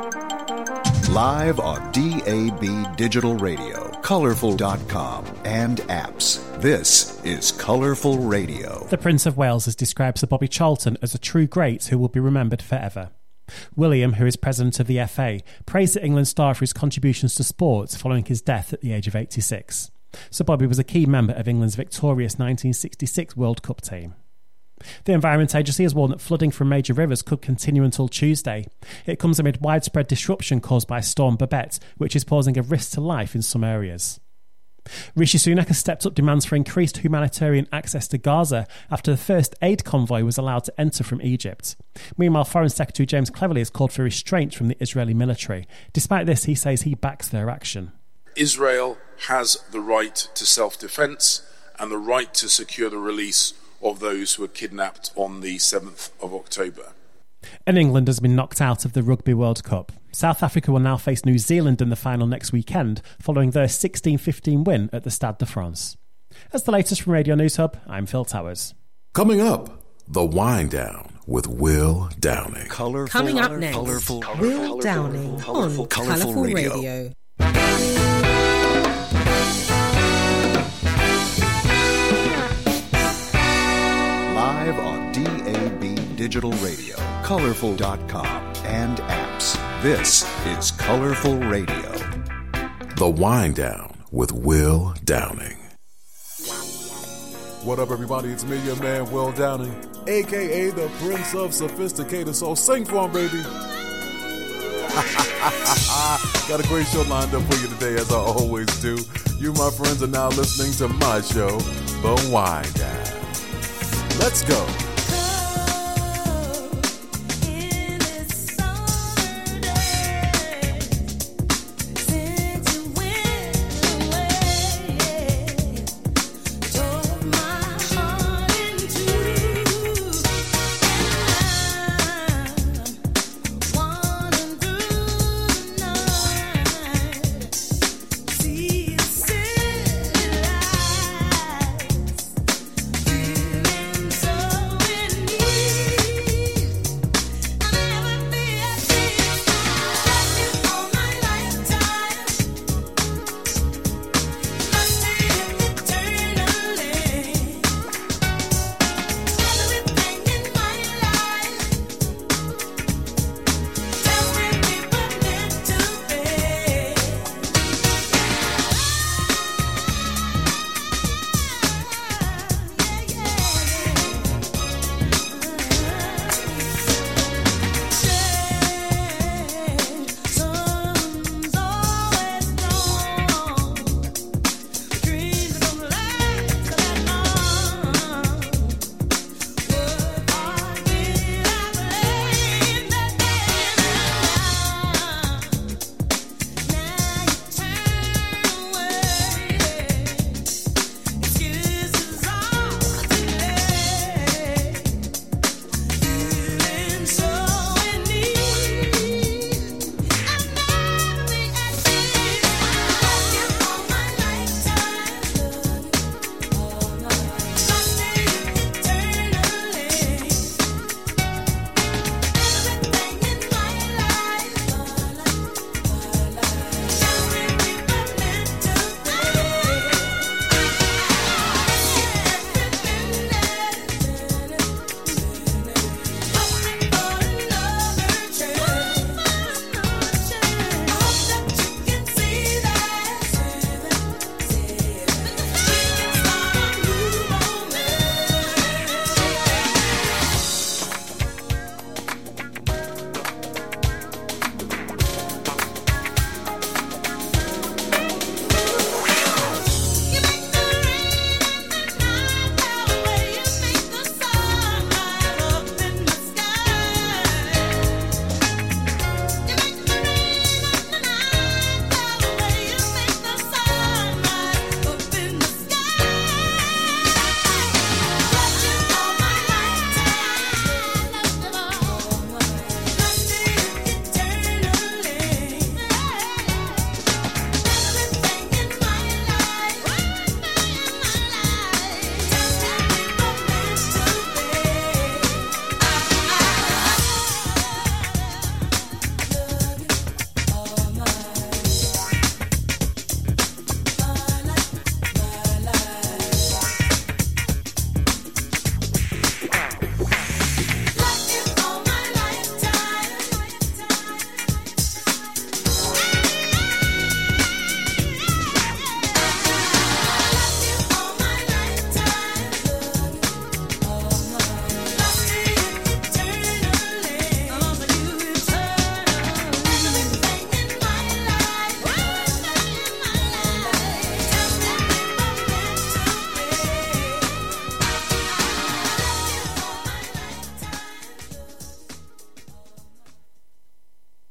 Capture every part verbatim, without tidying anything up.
Live on D A B Digital Radio, Colourful dot com, and apps. This is Colourful Radio. The Prince of Wales has described Sir Bobby Charlton as a true great who will be remembered forever. William, who is president of the F A, praised the England star for his contributions to sports following his death at the age of eighty-six. Sir Bobby was a key member of England's victorious nineteen sixty-six World Cup team. The Environment Agency has warned that flooding from major rivers could continue until Tuesday. It comes amid widespread disruption caused by Storm Babette, which is posing a risk to life in some areas. Rishi Sunak has stepped up demands for increased humanitarian access to Gaza after the first aid convoy was allowed to enter from Egypt. Meanwhile, Foreign Secretary James Cleverly has called for restraint from the Israeli military. Despite this, he says he backs their action. Israel has the right to self-defence and the right to secure the release of those who were kidnapped on the seventh of October. And England has been knocked out of the Rugby World Cup. South Africa will now face New Zealand in the final next weekend, following their sixteen fifteen win at the Stade de France. That's the latest from Radio News Hub. I'm Phil Towers. Coming up, The Wind Down with Will Downing. Colorful, Coming up next, colorful, Will colorful, Downing colorful, on colorful Colourful Radio. Radio. Live on D A B Digital Radio, Colourful dot com, and apps. This is Colourful Radio. The Wind Down with Will Downing. What up, everybody? It's me, your man, Will Downing, a k a the Prince of Sophisticated Soul. Sing for him, baby. Got a great show lined up for you today, as I always do. You, my friends, are now listening to my show, The Wind Down. Let's go. So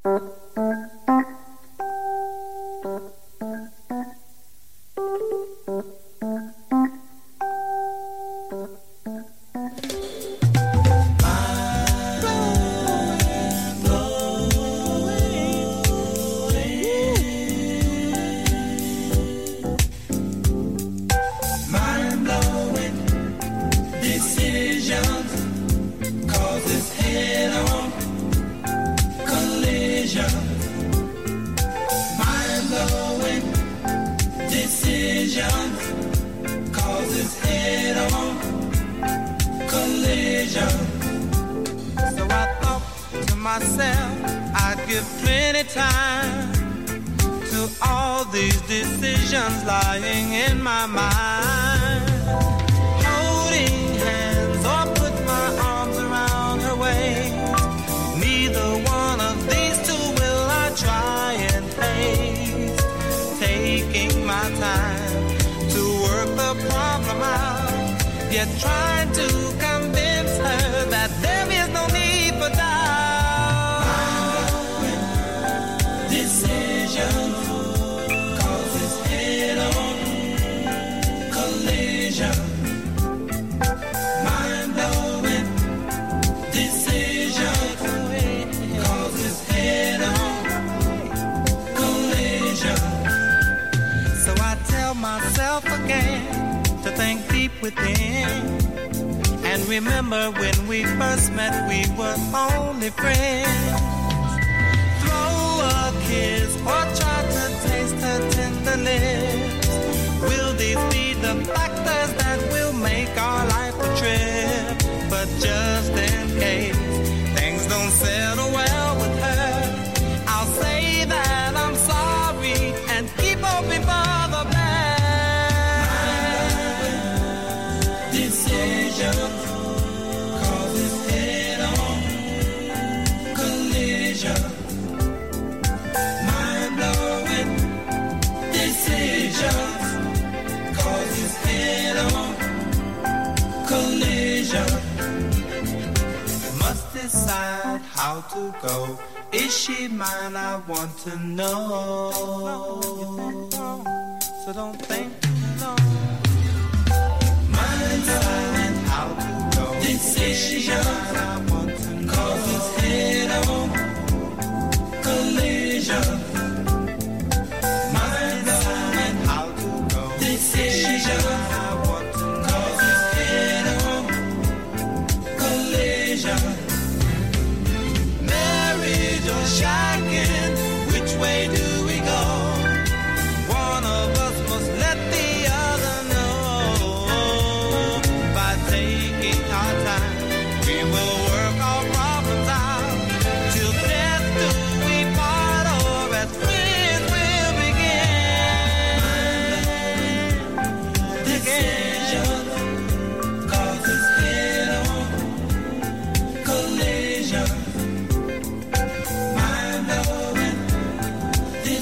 Decision,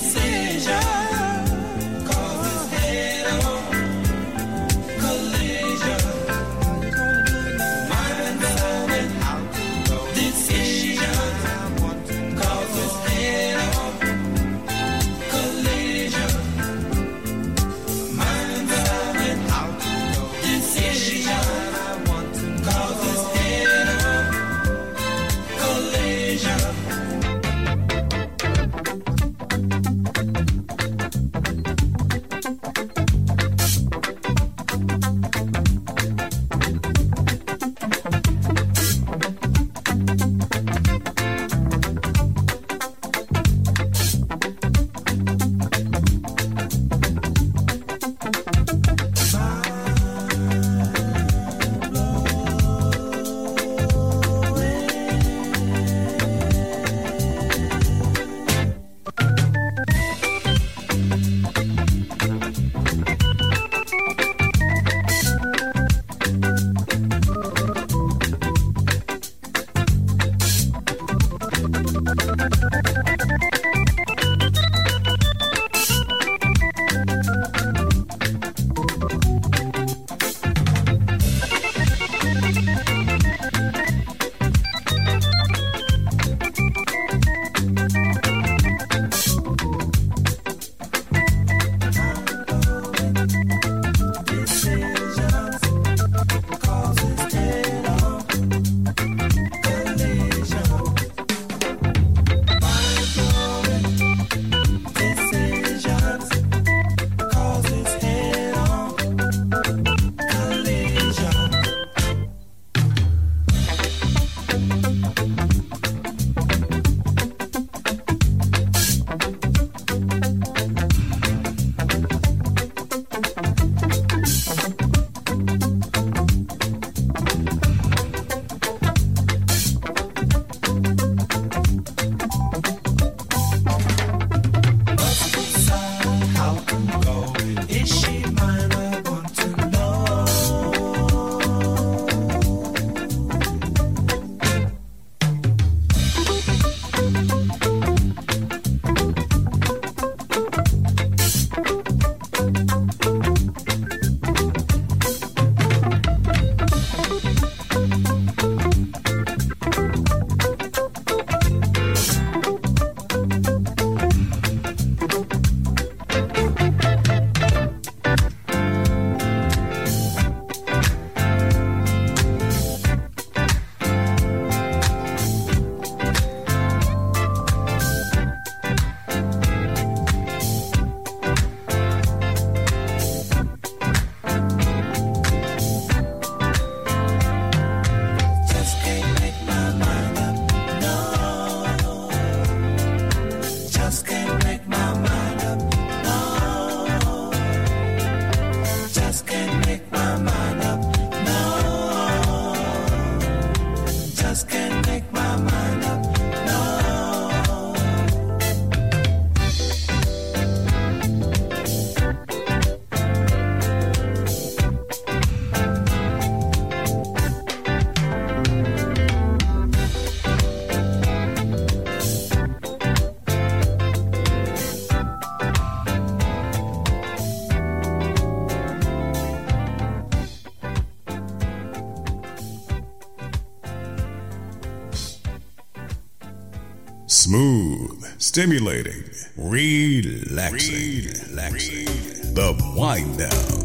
Smooth, stimulating, relaxing, relaxing. The Wind Down.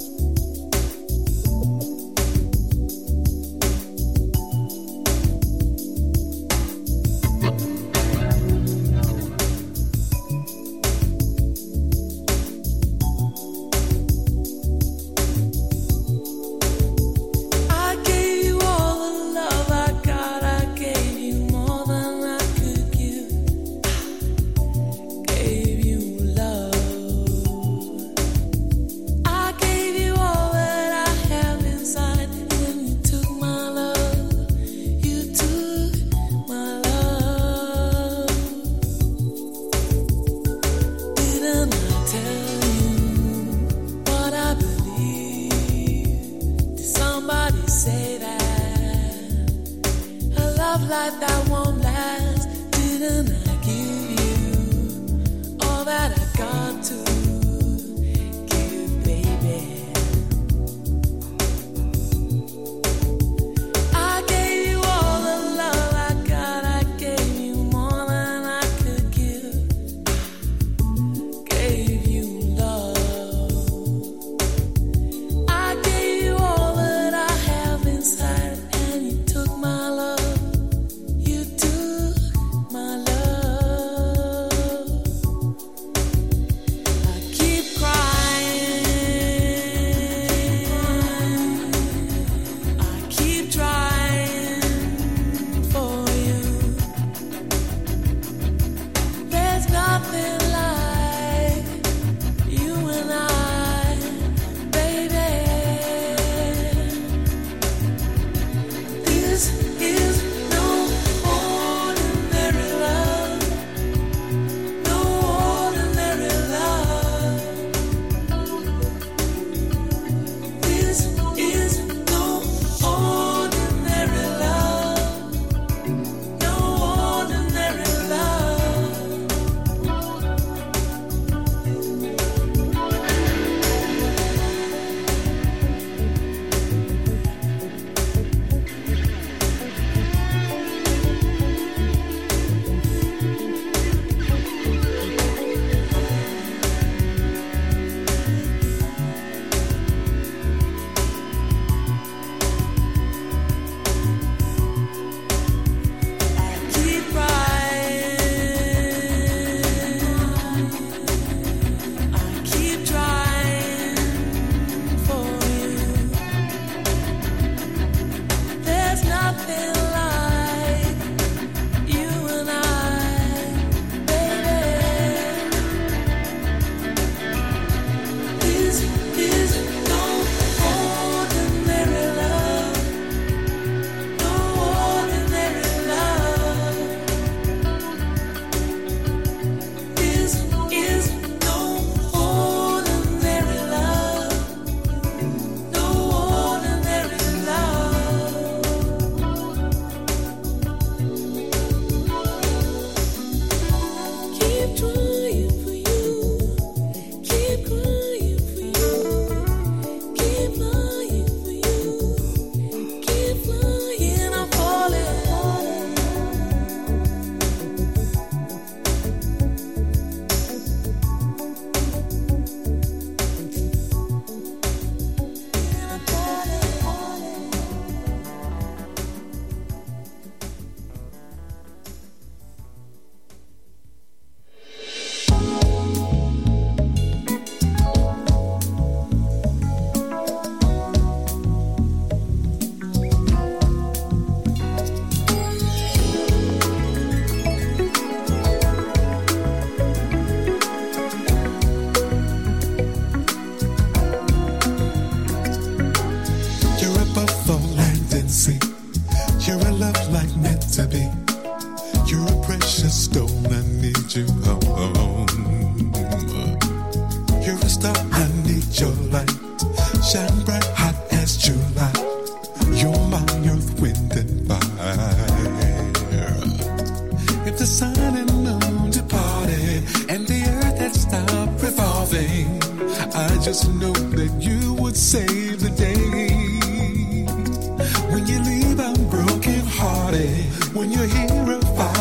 Just know that you would save the day. When you leave, I'm broken hearted. When you're here, a fire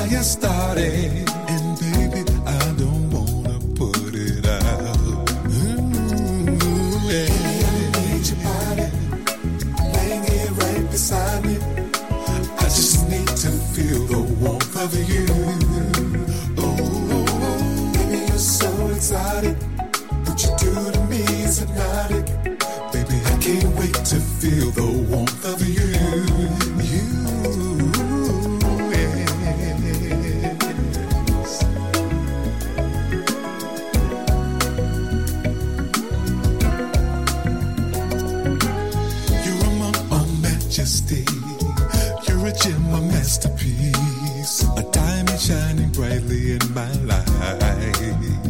fire started, and baby, I don't wanna put it out. Ooh, yeah. I need your body laying here right beside me. I just need to feel the warmth of you. Oh, baby, you're so exotic. What you do to me is hypnotic. Baby, I can't wait to feel the warmth of you. You. You're a gem, a masterpiece, a diamond shining brightly in my life.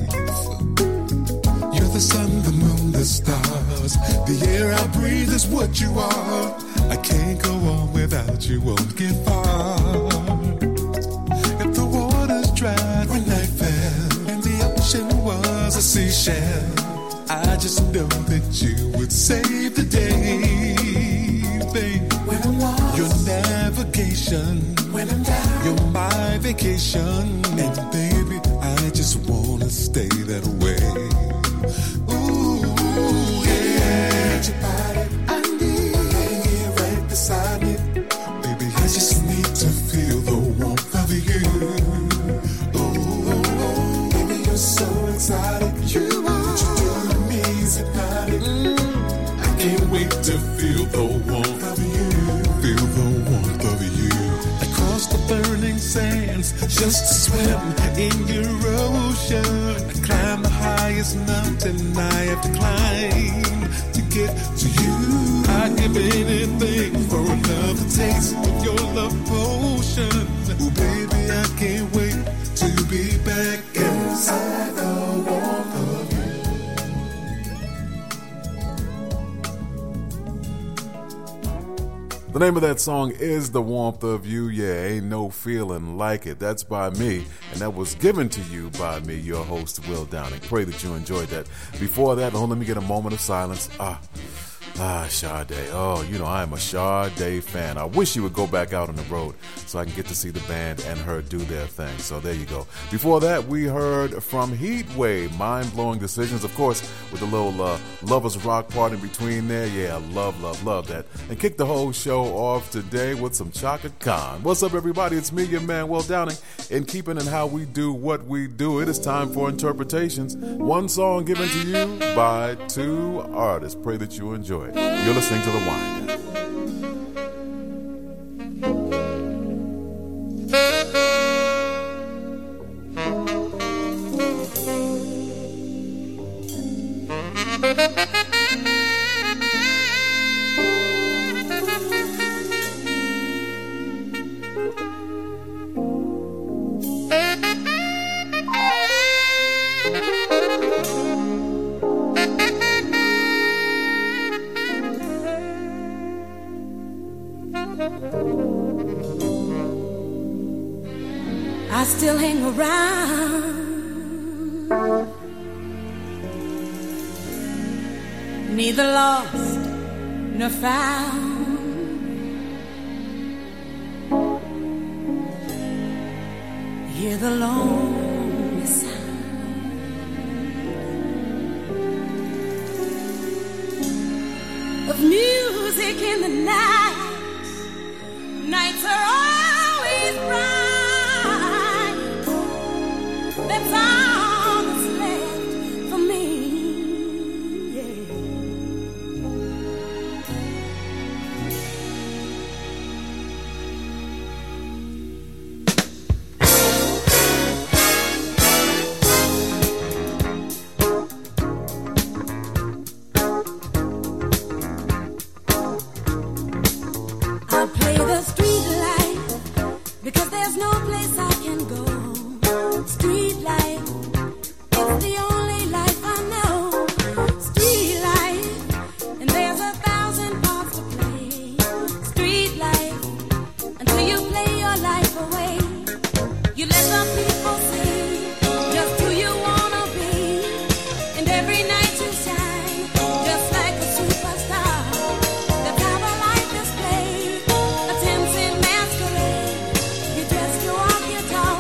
You're the sun, the moon, the stars. The air I breathe is what you are. I can't go on without you, won't get far. If the water's dried when night fell and the ocean was a seashell, I just know that you would save the day. When I'm lost, your navigation. When I'm down, you're my vacation. And baby, I just wanna stay that way. Ooh, yeah. I need your body. I need you right beside me. Baby, I just need to feel the warmth of you. Oh, baby, you're so exotic. You are. What you do to me is hypnotic. Mm. I can't wait to feel the warmth of you. Feel the warmth of you. Across the burning sands, just to swim in your ocean. I climb the highest mountain I have to climb to get to you. I'd give anything for another taste of your love potion. Oh, baby, I can't wait to be back inside the warmth of you. The name of that song is The Warmth of You. Yeah, ain't no feeling like it. That's by me, and that was given to you by me, your host, Will Downing. Pray that you enjoyed that. Before that, oh, let me get a moment of silence. Ah, ah, Sade. Oh, you know, I am a Sade fan. I wish you would go back out on the road so I can get to see the band and her do their thing. So there you go. Before that, we heard from Heatwave, Mind-Blowing Decisions, of course, with a little uh, Lovers Rock part in between there. Yeah, I love, love, love that. And kick the whole show off today with some Chaka Khan. What's up, everybody? It's me, your man, Will Downing, in keeping in how we do what we do. It is time for interpretations. One song given to you by two artists. Pray that you enjoy it. You're listening to The Wind Down. I still hang around, neither lost nor found. Hear the lonely sound of music in the night. Nights are always bright. That's all that's left for me, yeah. I'll play the street life because there's no place I can go. Street life is the only life I know. Street life, and there's a thousand parts to play. Street life, until you play your life away. You let the people see just who you wanna be, and every night you shine just like a superstar. That's how the life is played, a tempting masquerade. You dress to walk your talk.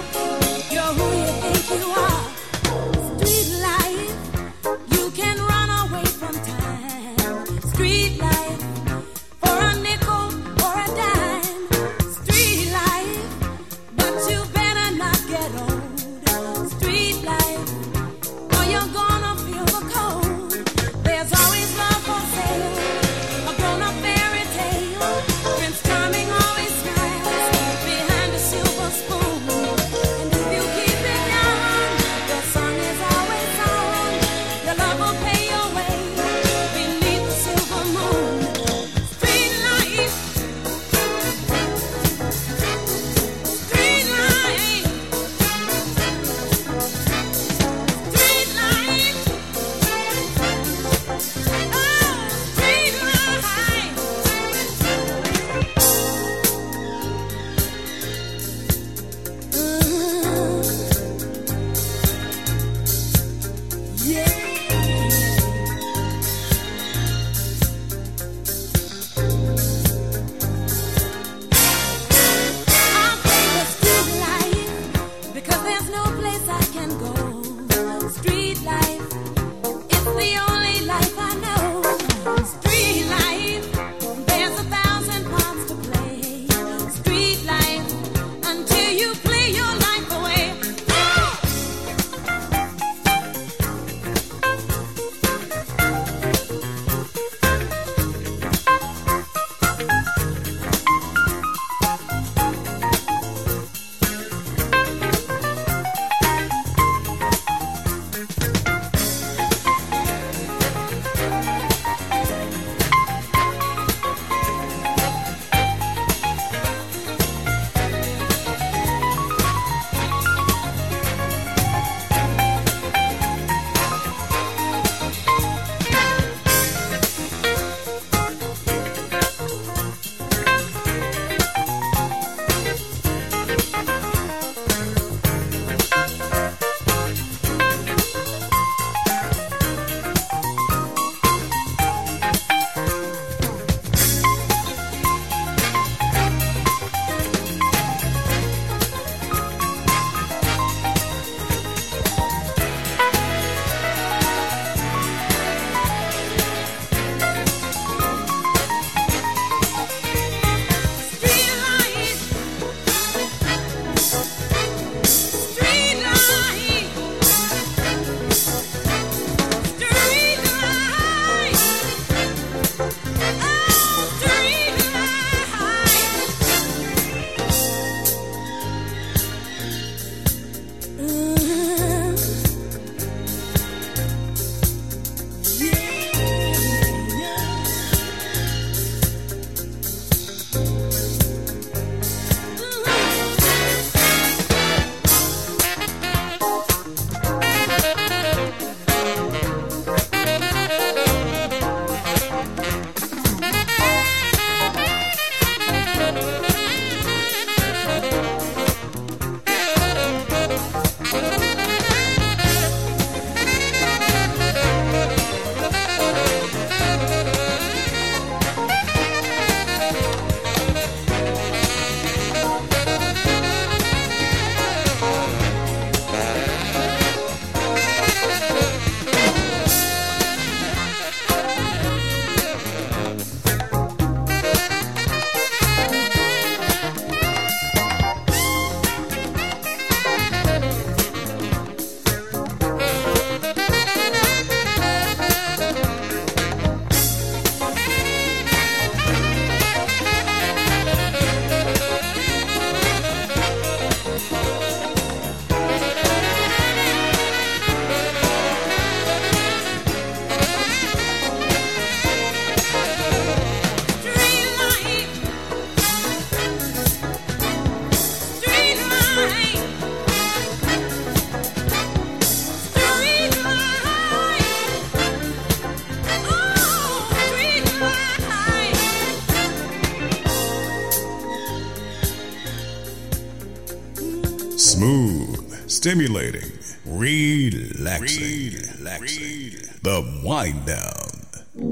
Smooth, stimulating, relaxing, relaxing. The Wind Down.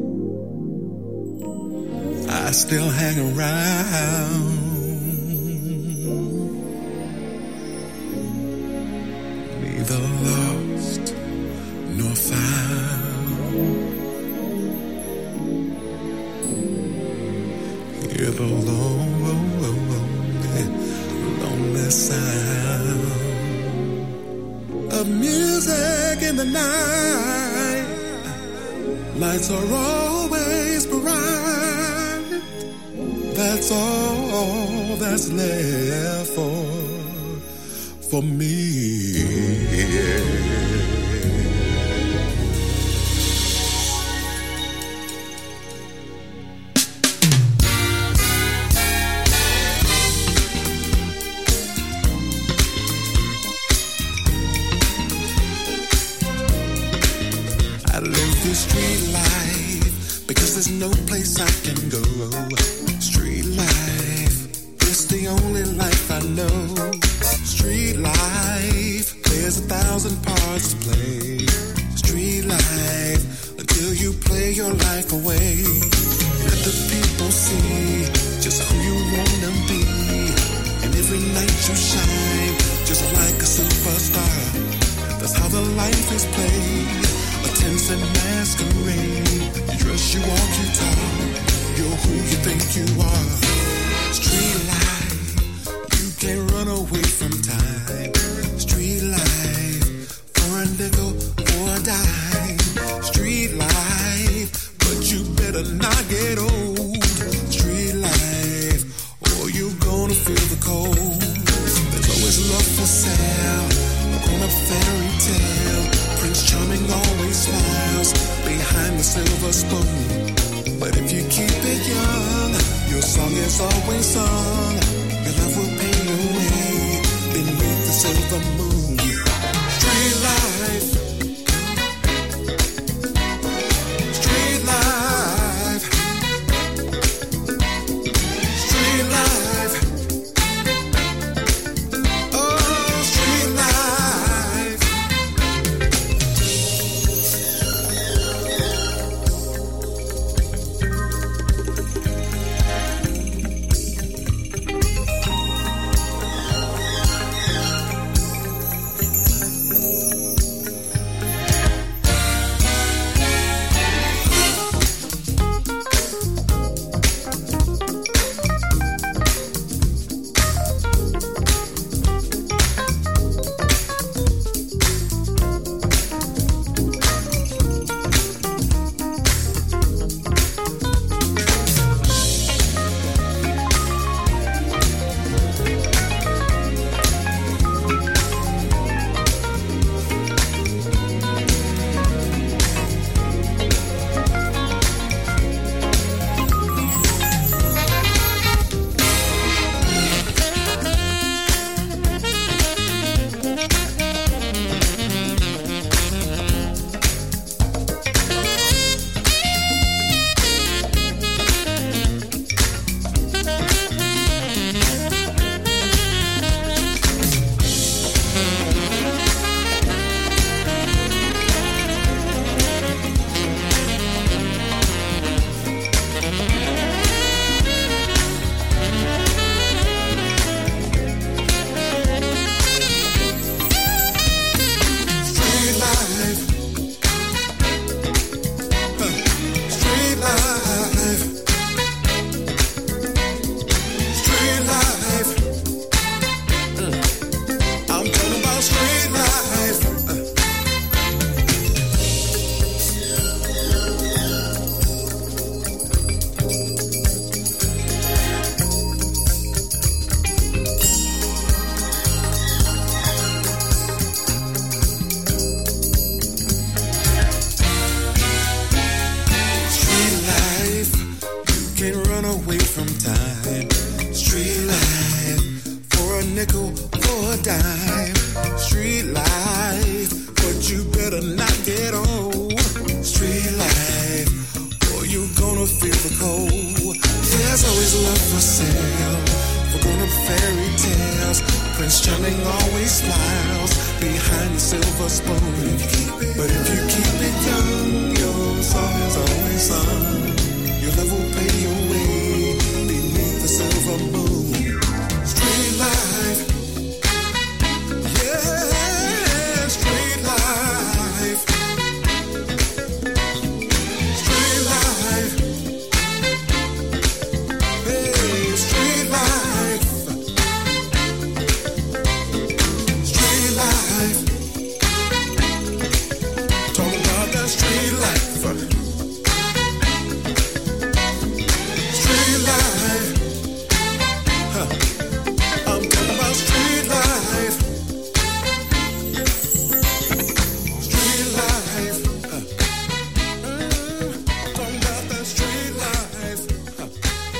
I still hang around. Neither lost nor found. Hear the lonely, lonely sound of music in the night. Lights are always bright. That's all that's left for for me. I live this street life because there's no place I can go. Street life is the only life I know. Street life, there's a thousand parts to play. Street life, until you play your life away. Let the people see just who you wanna be. And every night you shine, just like a superstar. That's how the life is played. A tense and masquerade. You dress, you walk, you talk. You're who you think you are. Street life, you can't run away from time. Street life, for a nickel or a dime. Street life, but you better not get old. Street life, or you're gonna feel the cold. There's always love for sale, a grown-up fairy tale. Prince Charming always smiles behind the silver spoon. But if you keep it young, your song is always sung. Your love will pay your way beneath the silver moon. Street life. Street life. Street life. Oh, street life. behind the silver spoon. But if you keep it young, your song is always sung. Your love will pay your way beneath the silver moon. Street life, yeah, street life, street life, hey, street life, street life. Talking about that street life, street life. Huh. I'm talking about street life, street life. Huh. Mm, talking about that street life, huh.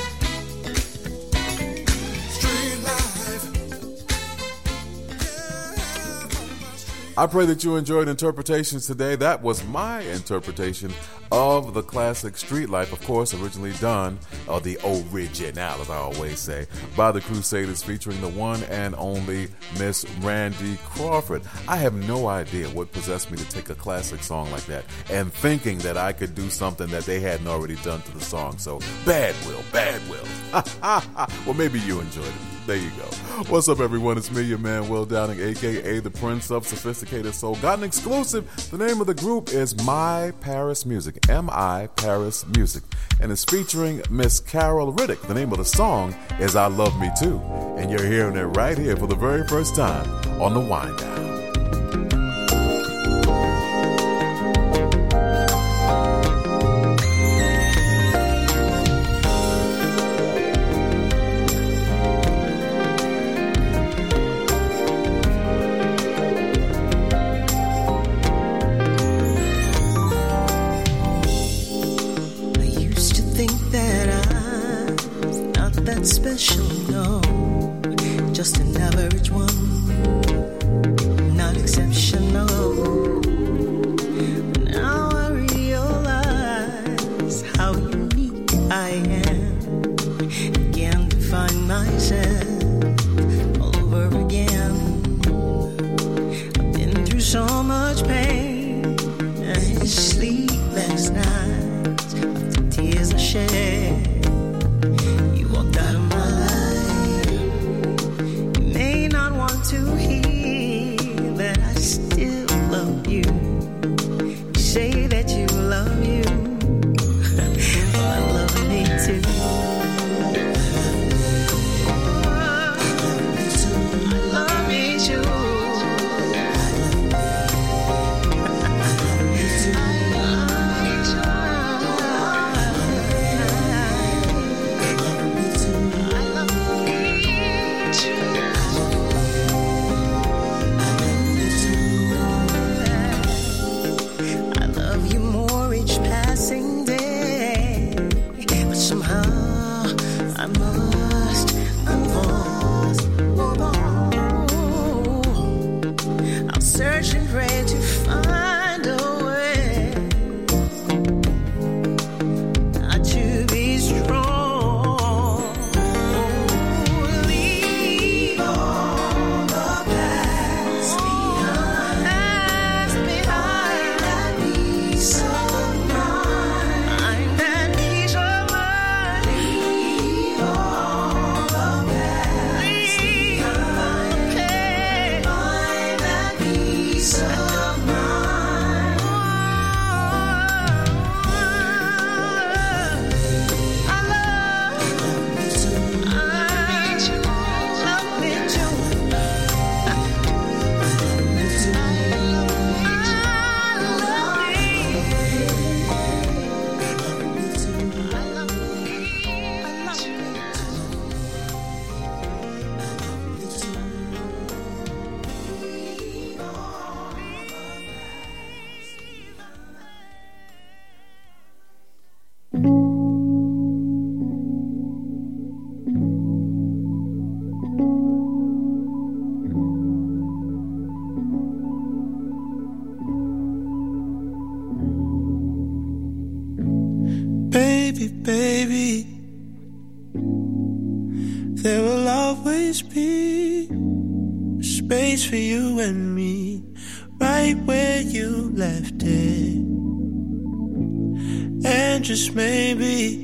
Street life. I pray that you enjoyed interpretations today. That was my interpretation of the classic Street Life, of course, originally done, or the original, as I always say, by the Crusaders, featuring the one and only Miss Randy Crawford. I have no idea what possessed me to take a classic song like that and thinking that I could do something that they hadn't already done to the song. So, bad will, bad will. Well, maybe you enjoyed it. There you go. What's up, everyone? It's me, your man, Will Downing, a k a the Prince of Sophisticated Soul. Got an exclusive. The name of the group is My Paris Music, M I Paris Music, and it's featuring Miss Carol Riddick. The name of the song is I Love Me Too, and you're hearing it right here for the very first time on The Wind Down. Special, no, just an average one, not exceptional. Now I realize how unique I am. Began to find myself all over again. I've been through so much pain and sleepless nights after tears I shed. To hear that I still love you. You say that you love you. Well, I love me too. I love me too. Search and pray to find a way not to be strong. Leave all the past behind, past behind. That peace of mind, that peace of mind. Leave all the past behind, okay. Find that peace of mind. I love, I love me too. I love me too. I love Baby, baby, there will always be a space for you and me, right where you left it. And just maybe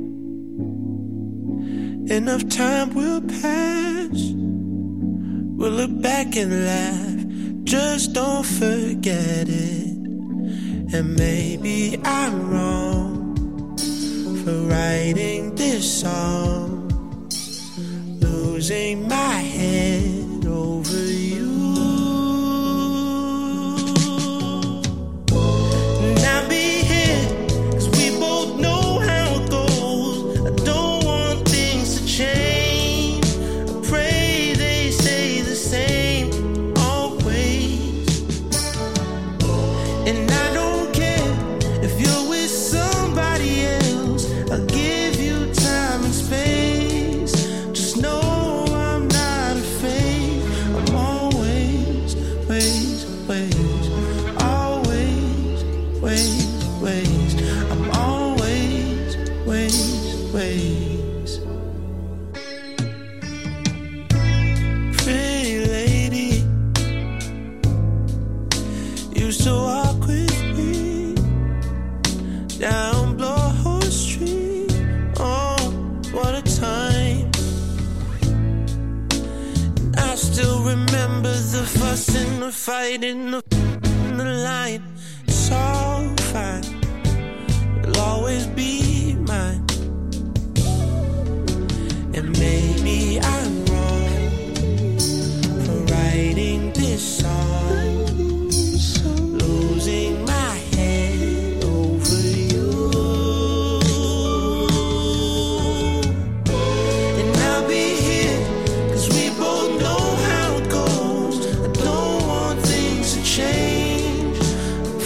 enough time will pass, we'll look back and laugh, just don't forget it. And maybe I'm wrong for writing this song, losing my head over you. And I'll be here, 'cause we both know how it goes. I don't want things to change. I pray they stay the same always. And I don't care if you're with somebody else, I'll give you time and space. Just know I'm not afraid. I'm always, ways, ways, always, ways, ways. I'm always, ways, ways. Pretty lady, used to walk with me down Blowhorse Street. Oh, what a time. I still remember the fuss and the fight in the, in the line. It's all fine, it'll always be mine. And maybe I'm wrong for writing this song, losing my head over you. And I'll be here, 'cause we both know how it goes. I don't want things to change. I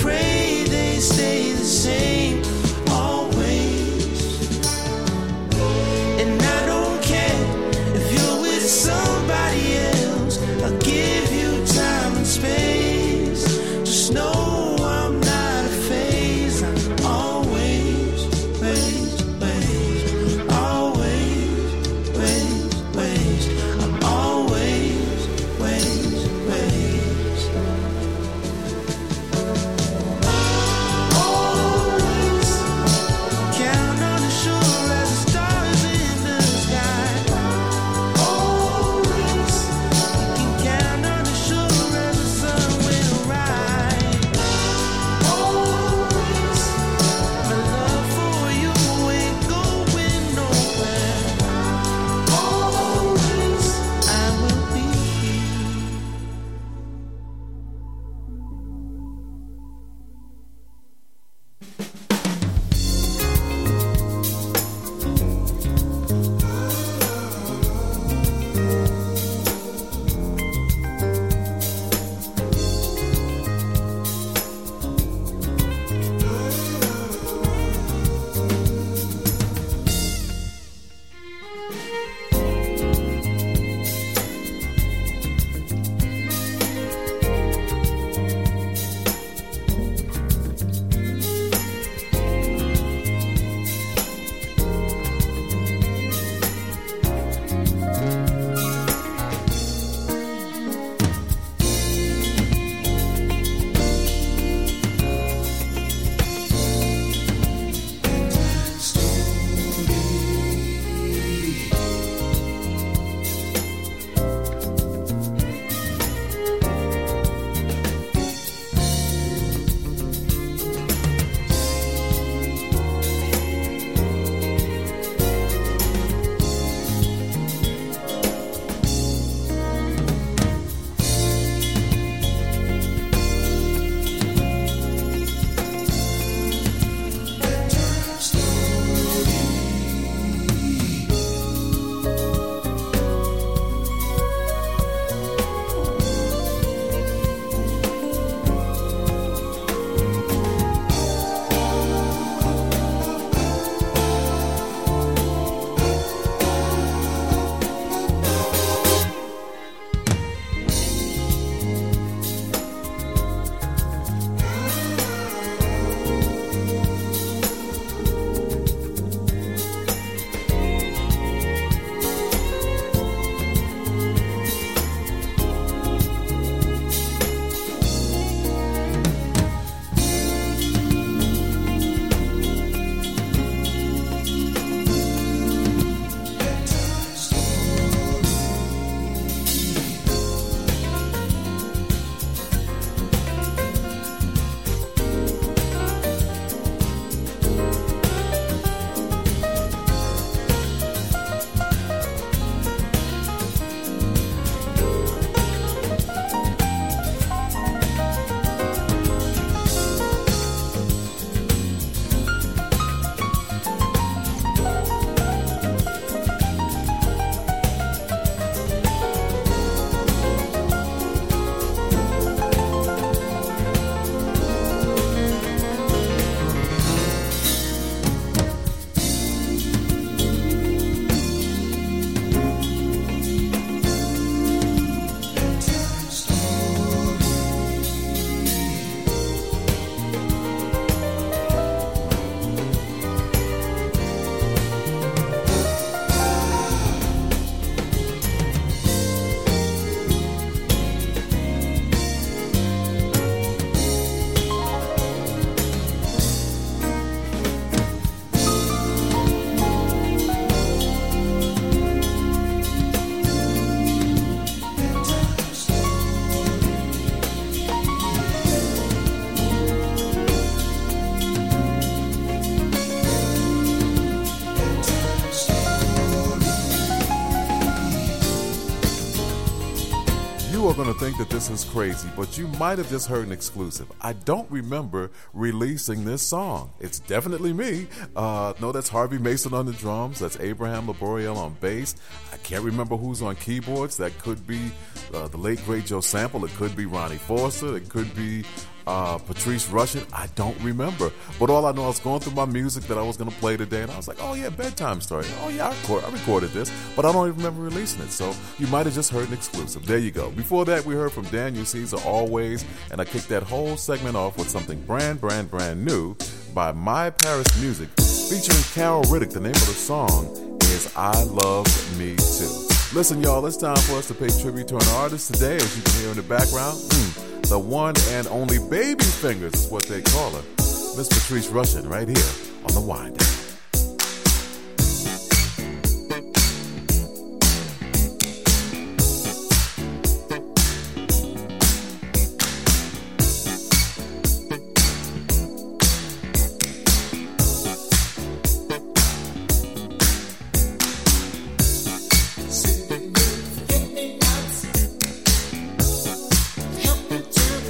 are going to think that this is crazy, but you might have just heard an exclusive. I don't remember releasing this song. It's definitely me. Uh, no, that's Harvey Mason on the drums. That's Abraham Laboriel on bass. I can't remember who's on keyboards. That could be uh, the late, great Joe Sample. It could be Ronnie Forster. It could be uh, Patrice Rushen. I don't remember. But all I know, I was going through my music that I was going to play today, and I was like, oh, yeah, bedtime story. Oh, yeah, I, record, I recorded this, but I don't even remember releasing it. So you might have just heard an exclusive. There you go. Before that, we heard from Daniel Caesar, Always, and I kicked that whole segment off with something brand, brand, brand new by My Paris Music, featuring Carol Riddick. The name of the song is I Love Me Too. Listen, y'all, it's time for us to pay tribute to an artist today. As you can hear in the background, mm, the one and only Baby Fingers is what they call her. Miss Patrice Rushen right here on The Wind Down.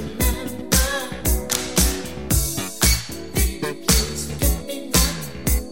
Please forget me not.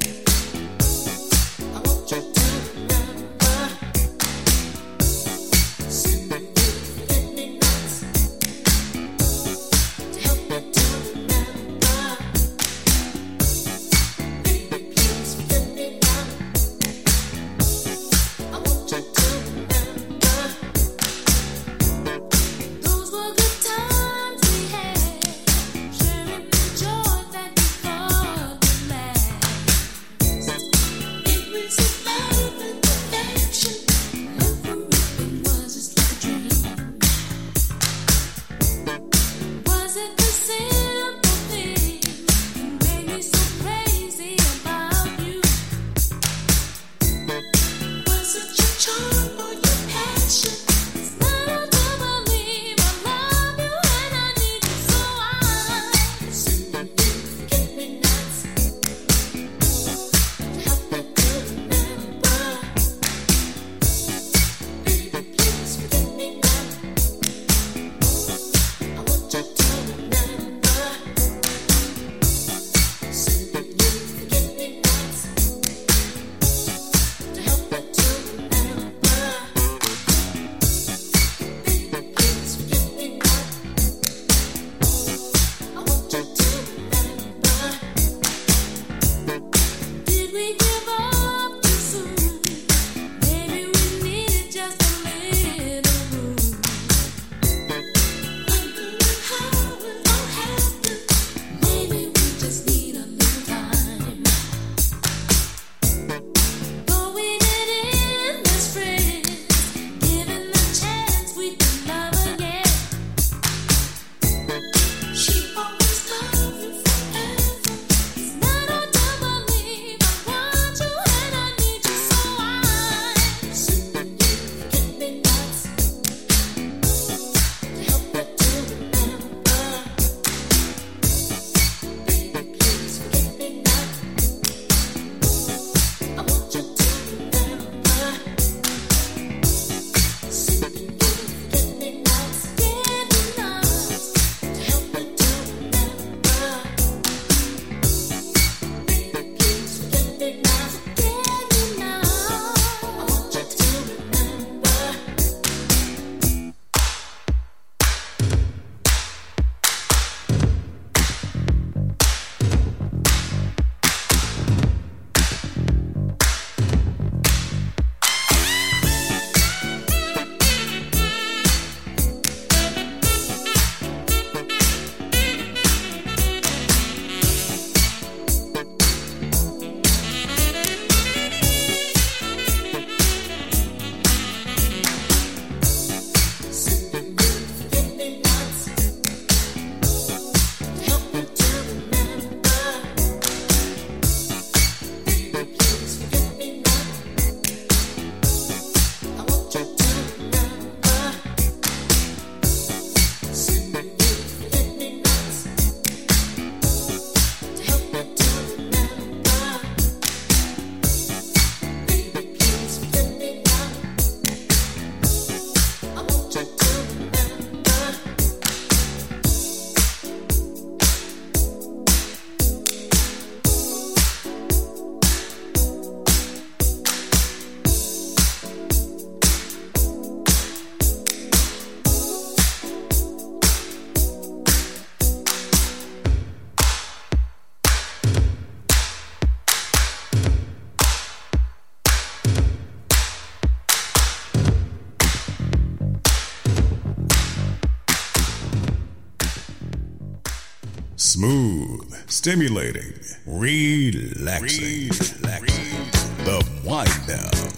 Smooth, stimulating, relaxing. relaxing. The Wind Down.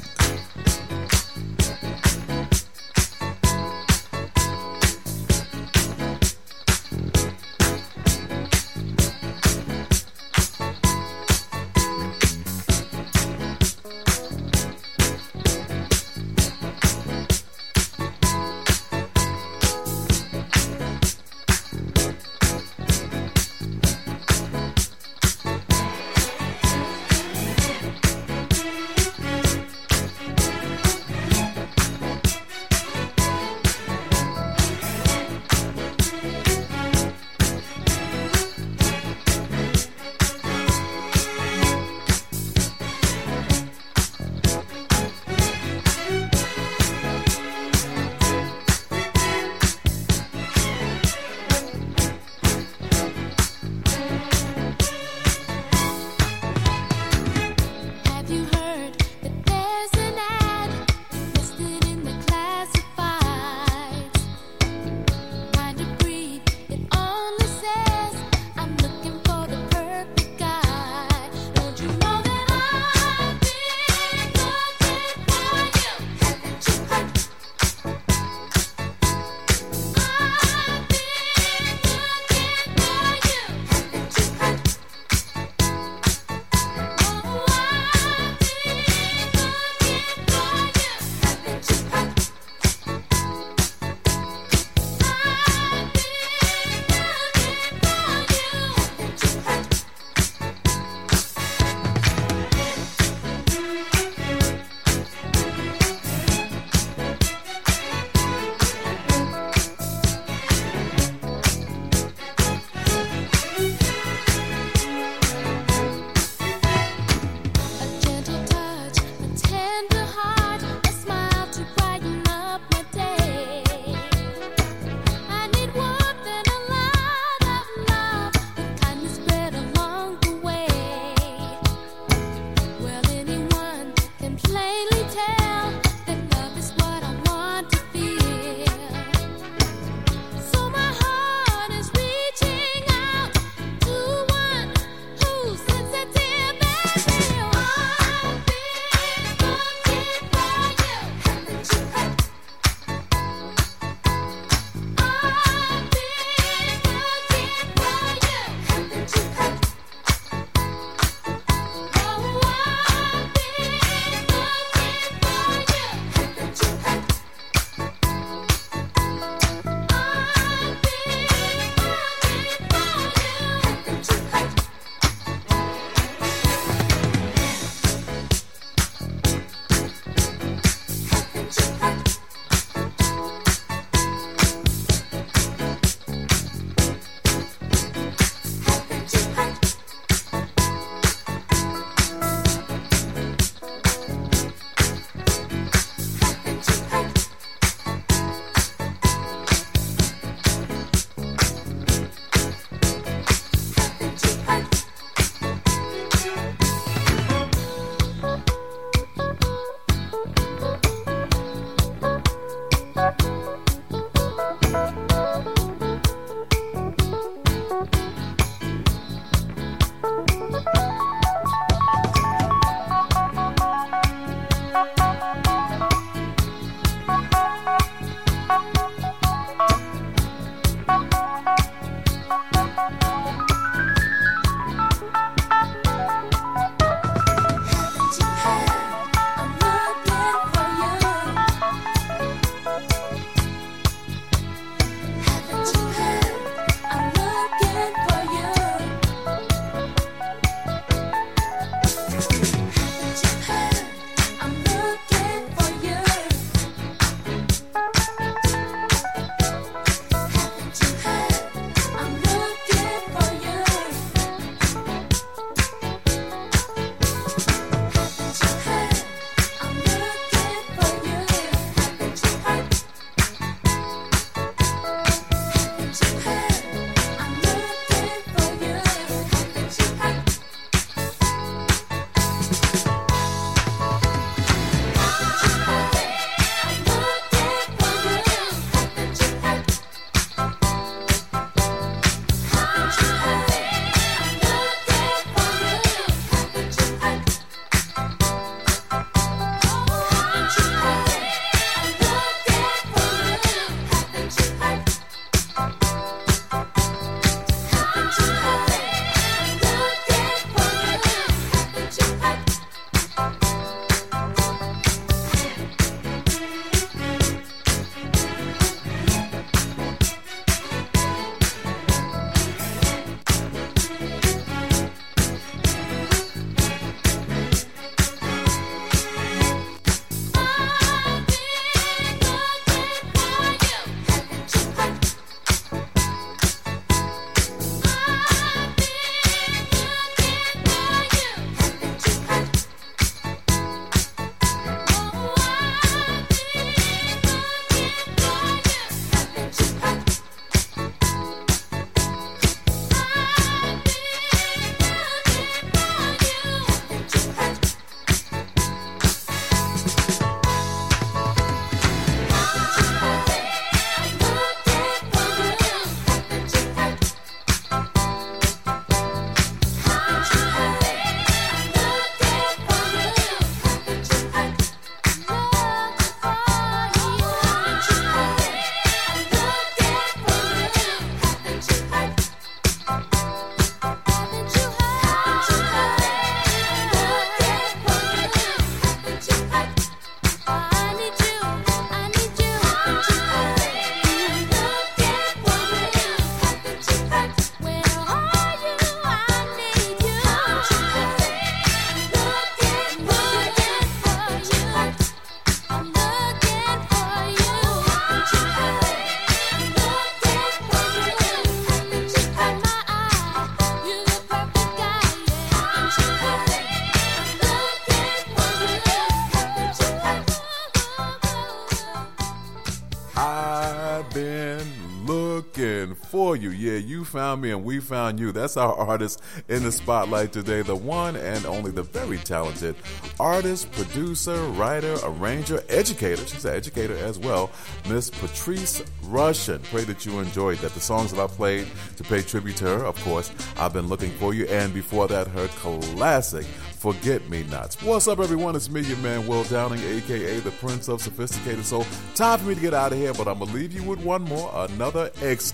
looking for you. Yeah, you found me and we found you. That's our artist in the spotlight today, the one and only, the very talented artist, producer, writer, arranger, educator. She's an educator as well, Miss Patrice Rushen. Pray that you enjoyed that. The songs that I played to pay tribute to her, of course, I've Been Looking For You, and before that, her classic, Forget Me Nots. What's up, everyone? It's me, your man, Will Downing, a k a the Prince of Sophisticated Soul. Time for me to get out of here, but I'm going to leave you with one more, another exclusive